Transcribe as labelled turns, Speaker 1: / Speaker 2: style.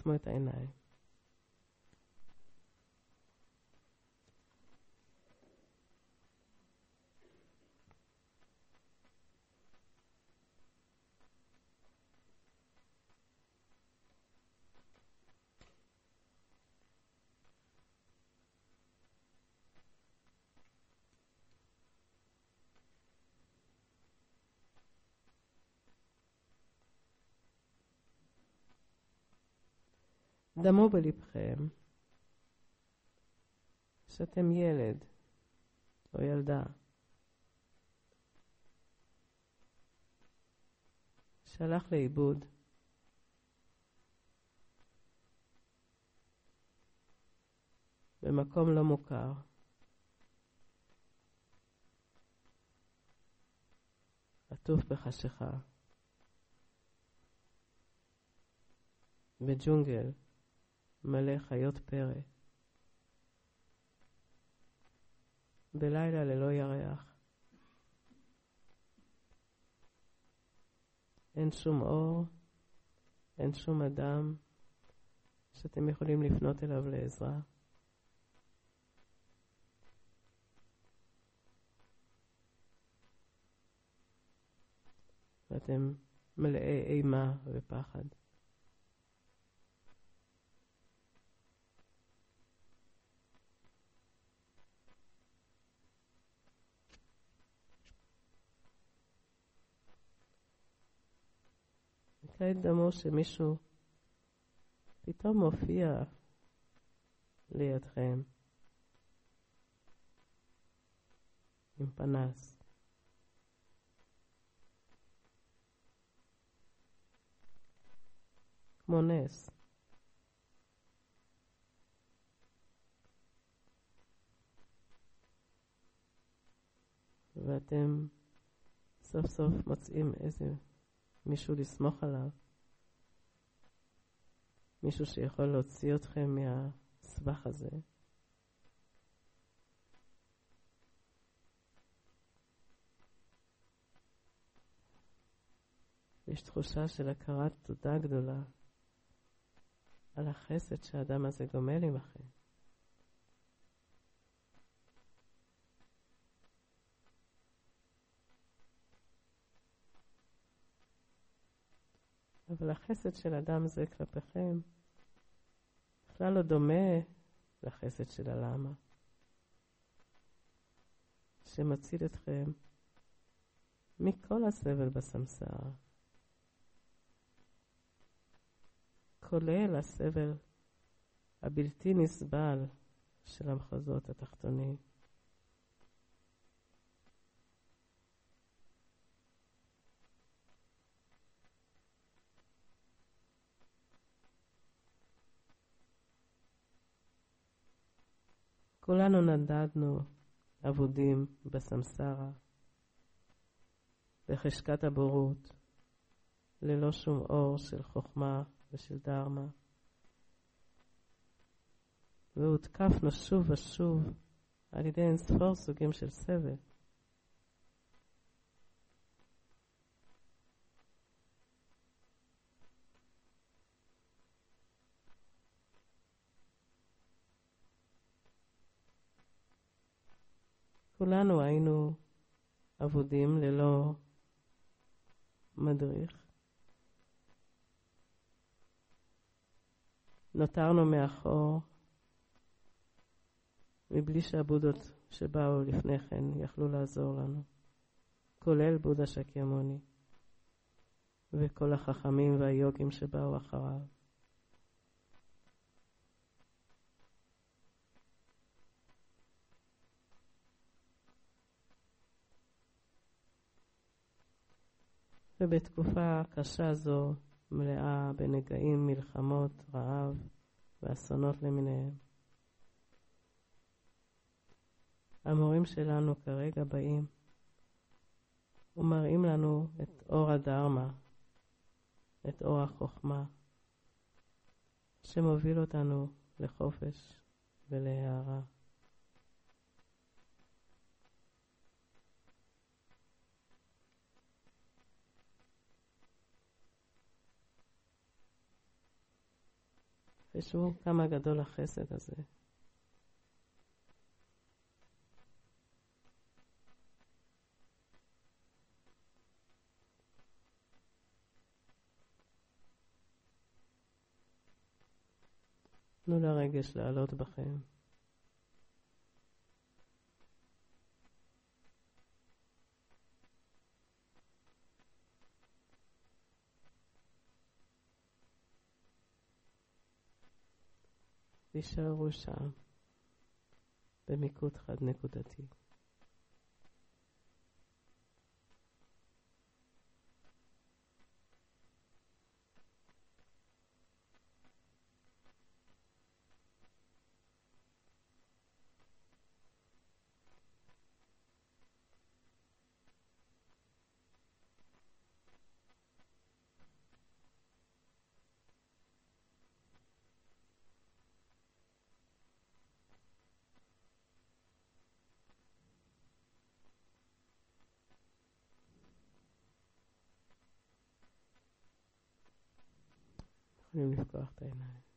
Speaker 1: תעצמו את העיניים. דמו בלבכם שאתם ילד או ילדה שהלך לאיבוד במקום לא מוכר. עטוף בחשיכה, בג'ונגל מלא חיות פרא, בלילה ללא ירח. אין שום אור, אין שום אדם שאתם יכולים לפנות אליו לעזרה. ואתם מלאי אימה ופחד. כעת דמו שמישהו פתאום מופיע לידכם עם פנס. כמו נס. ואתם סוף סוף מוצאים איזה מישהו לסמוך עליו. מישהו שיכול להוציא אתכם מהסבך הזה. יש תחושה של הכרת תודה גדולה על החסד שהאדם הזה גומל עמכם. אבל החסד של אדם זה כלפיכם בכלל לא דומה לחסד של הלמה, שמציל אתכם מכל הסבל בסמסרה, כולל הסבל הבלתי נסבל של המחוזות התחתונים. כולנו נדדנו עבודים בסמסרה, בחשקת הבורות, ללא שום אור של חוכמה ושל דרמה. והותקפנו שוב ושוב על ידי אינספור סוגים של סבל. כולנו היינו עבודים ללא מדריך. נותרנו מאחור מבלי שהבודות שבאו לפני כן יכלו לעזור לנו, כולל בודה שקימוני וכל החכמים והיוגים שבאו אחריו. ובתקופה קשה זו, מלאה בנגעים, מלחמות, רעב ואסונות למיניהם, המורים שלנו כרגע באים ומראים לנו את אור הדרמה, את אור החוכמה, שמוביל אותנו לחופש ולהערה. חשבו כמה גדול החסד הזה. תנו לרגש לעלות בכם. תישארו שם, במיקוד חד נקודתי. יכולים לפקוח את העיניים.